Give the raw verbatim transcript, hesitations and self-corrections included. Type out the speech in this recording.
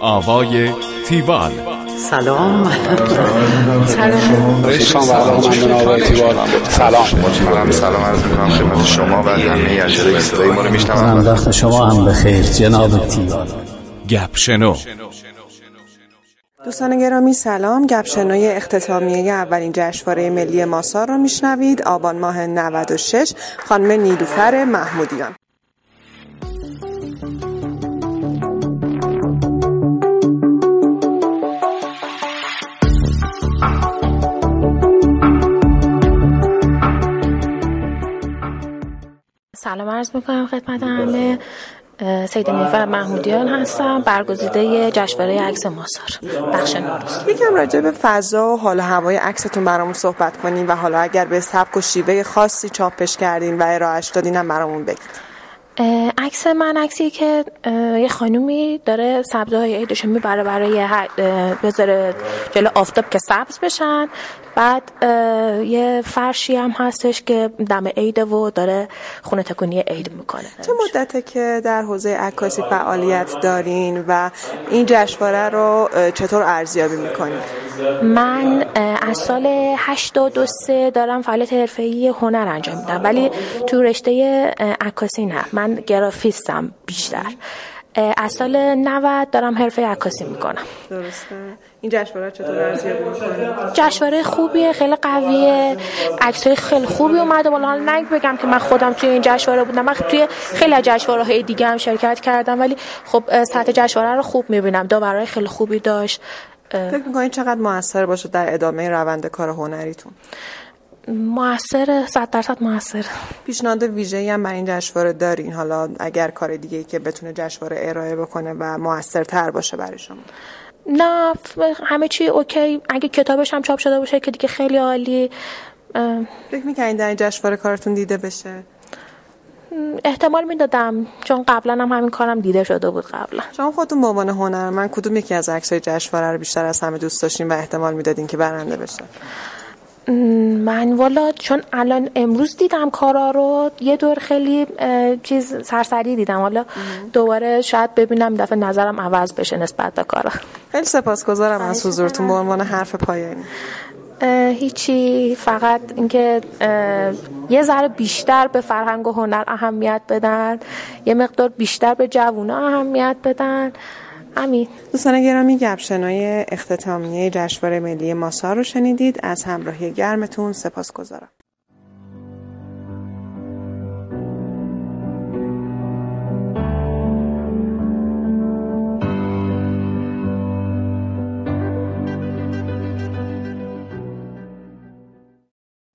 آوای تیوال. سلام. سلام. رشتان برنامه‌مندان آوای تیوال. سلام. من سلام عرض می‌کنم خدمت شما و همه اجرای صدای ما رو میشنوند. وقت شما هم بخیر جناب تیوال. گپ شنو. دوستان گرامی سلام. گپ شنوی اختتامیه اولین جشنواره ملی ماسار رو میشنوید. آبان ماه نود و شش. خانم نیلوفر محمودیان. سلام عرض میکنم خدمت همه. سیده نیلوفر محمودیان هستم، برگزیده جشنواره عکس ماسار بخش نوروز. یکم راجع به فضا و حال و هوای عکستون برامون صحبت کنین و حالا اگر به سبک و شیوه خاصی چاپش کردین و ارائهش دادین هم برامون بگید. عکس من عکسی که یه خانومی داره سبزهای عیدشو میبره برای بذاره جلو آفتاب که سبز بشن، بعد یه فرشی هم هستش که دم عیده و داره خونه تکونی عید میکنه. چه مدته که در حوزه عکاسی فعالیت دارین و این جشنواره رو چطور ارزیابی میکنین؟ من از سال هشتاد و سه دارم فعالیت حرفه‌ای هنر انجام میدم، ولی تو رشته عکاسی نه، من گرافیستم بیشتر. از سال نود دارم حرفه عکاسی میکنم. درسته. این جشنواره چطور ارزیابی میکنید؟ جشنواره خوبیه، خیلی قویه، عکسای خیلی خوبی اومده. حالا نگ بگم که من خودم توی این جشنواره بودم، من توی خیلی جشنواره‌های دیگه هم شرکت کردم، ولی خب سطح جشنواره رو خوب میبینم، داورای خیلی خوبی داشت. فکر میکنید چقدر موثر باشه در ادامه روند کار هنریتون؟ موثر، صد درصد موثر. پیشنهاد ویژه‌ای هم برای این جشنواره دارین؟ حالا اگر کار دیگه‌ای که بتونه جشنواره ارائه بکنه و موثرتر باشه برای شما؟ نه، همه چی اوکی. اگه کتابش هم چاپ شده باشه که دیگه خیلی عالی. فکر می‌کنید در این جشنواره کارتون دیده بشه؟ احتمال میدادم، چون قبلا هم همین کارم دیده شده بود قبلا. شما خودتون به عنوان هنرمند کدوم یکی از عکسای جشنواره رو بیشتر از همه دوست داشتین و احتمال میدادین که برنده بشه؟ من والا چون الان امروز دیدم کارا رو، یه دور خیلی چیز سرسری دیدم، حالا دوباره شاید ببینم دفعه نظرم عوض بشه نسبت به کارا. خیلی سپاسگزارم از حضورتون. به عنوان حرف پایانی هیچی، فقط اینکه یه ذره بیشتر به فرهنگ و هنر اهمیت بدن، یه مقدار بیشتر به جوونا اهمیت بدن. امین. دوستان گرامی، گپ شنوی اختتامیه جشنواره ملی ماسار رو شنیدید. از همراهی گرمتون سپاسگزارم.